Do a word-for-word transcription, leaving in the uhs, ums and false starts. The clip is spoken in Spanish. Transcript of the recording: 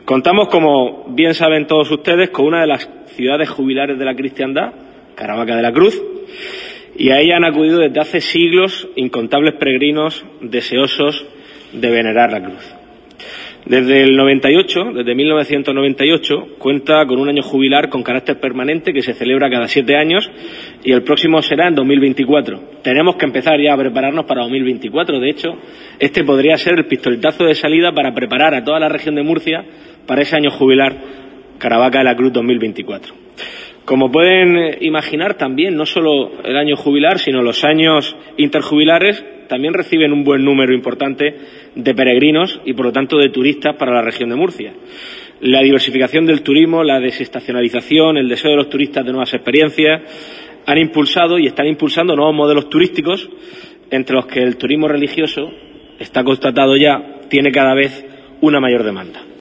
Contamos, como bien saben todos ustedes, con una de las ciudades jubilares de la cristiandad, Caravaca de la Cruz, y a ella han acudido desde hace siglos incontables peregrinos deseosos de venerar la cruz. Desde el noventa y ocho, desde mil novecientos noventa y ocho, cuenta con un año jubilar con carácter permanente que se celebra cada siete años y el próximo será en dos mil veinticuatro. Tenemos que empezar ya a prepararnos para dos mil veinticuatro. De hecho, este podría ser el pistoletazo de salida para preparar a toda la región de Murcia para ese año jubilar Caravaca de la Cruz dos mil veinticuatro. Como pueden imaginar, también no solo el año jubilar, sino los años interjubilares también reciben un buen número importante de peregrinos y, por lo tanto, de turistas para la región de Murcia. La diversificación del turismo, la desestacionalización, el deseo de los turistas de nuevas experiencias han impulsado y están impulsando nuevos modelos turísticos, entre los que el turismo religioso, está constatado ya, tiene cada vez una mayor demanda.